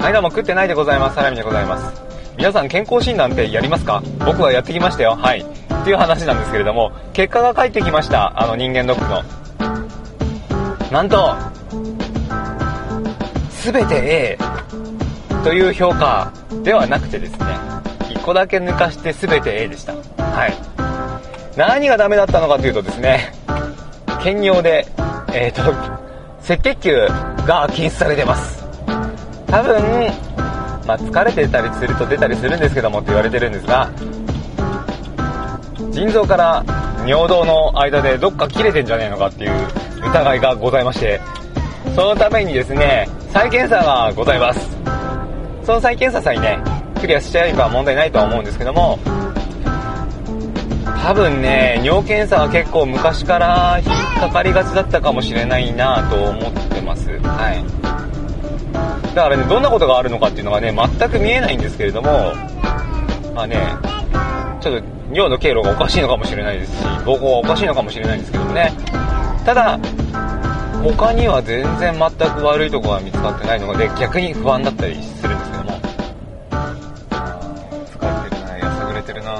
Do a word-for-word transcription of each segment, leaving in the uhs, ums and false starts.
はい、どうも食ってないでございます。サラミでございます。皆さん健康診断ってやりますか？僕はやってきましたよ。はい。っていう話なんですけれども、結果が返ってきました。あの人間ドックの。なんと、すべて A という評価ではなくてですね、いっこだけ抜かしてすべて A でした。はい。何がダメだったのかというとですね、検尿で、えーと、赤血球が検出されてます。多分、まあ、疲れてたりすると出たりするんですけどもって言われてるんですが、腎臓から尿道の間でどっか切れてんじゃねえのかっていう疑いがございまして、そのためにですね、再検査がございます。その再検査さえね、クリアしちゃえば問題ないとは思うんですけども、多分ね、尿検査は結構昔から引っかかりがちだったかもしれないなと思ってます。はい。だからね、どんなことがあるのかっていうのがね、全く見えないんですけれども、まあね、ちょっと尿の経路がおかしいのかもしれないですし、膀胱がおかしいのかもしれないんですけどもね。ただ、他には全然全く悪いところが見つかってないので、逆に不安だったりするんですけども。疲れてるな、やさぐれてるな。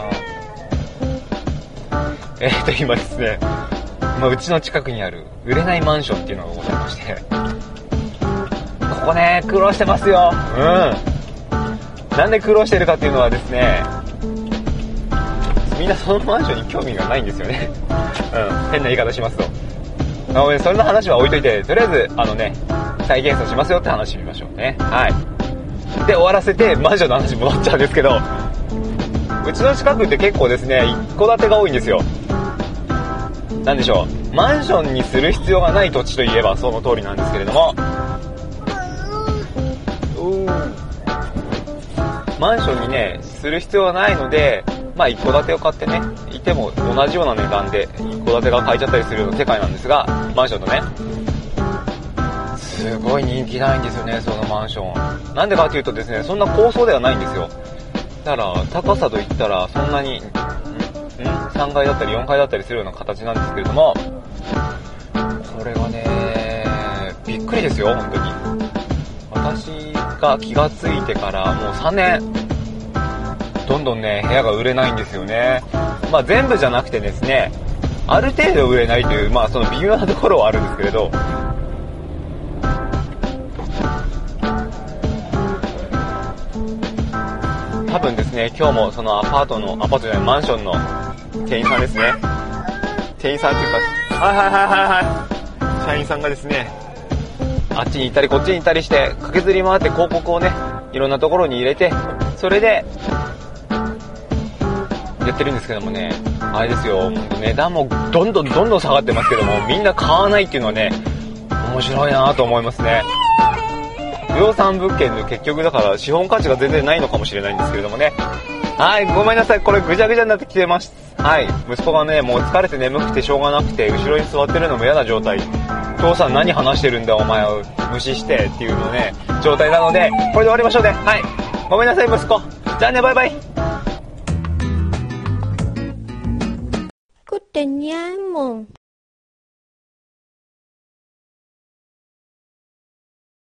えーと、今ですね、まあ、うちの近くにある売れないマンションっていうのがございまして、ここね、苦労してますよ。うん。なんで苦労してるかっていうのはですね、みんなそのマンションに興味がないんですよね。うん。変な言い方しますと。なので、それの話は置いといて、とりあえず、あのね、再検査しますよって話しましょうね。はい。で、終わらせて、マンションの話戻っちゃうんですけど、うちの近くって結構ですね、一戸建てが多いんですよ。なんでしょう。マンションにする必要がない土地といえばその通りなんですけれども、マンションにね、する必要がないので、まあ一戸建てを買ってね、いても同じような値段で一戸建てが買えちゃったりするような世界なんですが、マンションとね、すごい人気ないんですよね、そのマンション。なんでかというとですね、そんな高層ではないんですよ。だから高さといったらそんなに、んんさんがいだったりよんかいだったりするような形なんですけれども、これがね、びっくりですよ、本当に。私が気がついてからもうさんねん、どんどんね、部屋が売れないんですよね。まあ全部じゃなくてですね、ある程度売れないという、まあその微妙なところはあるんですけれど、多分ですね、今日もそのアパートの、アパートじゃない、マンションの店員さんですね。店員さんっていうか、はいはいはいはいはい。社員さんがですね、あっちに行ったりこっちに行ったりして、駆けずり回って広告をね、いろんなところに入れて、それで、やってるんですけどもね、あれですよ、値段もどんどんどんどん下がってますけども、みんな買わないっていうのはね、面白いなと思いますね。不動産物件で結局だから資本価値が全然ないのかもしれないんですけれどもね。はい、ごめんなさい、これぐちゃぐちゃになってきてます。はい、息子がね、もう疲れて眠くてしょうがなくて、後ろに座ってるのも嫌な状態。父さん何話してるんだお前を無視してっていうのね、状態なので、これで終わりましょうね。はい、ごめんなさい息子。じゃあね、バイバイ。 食ってにゃんもん。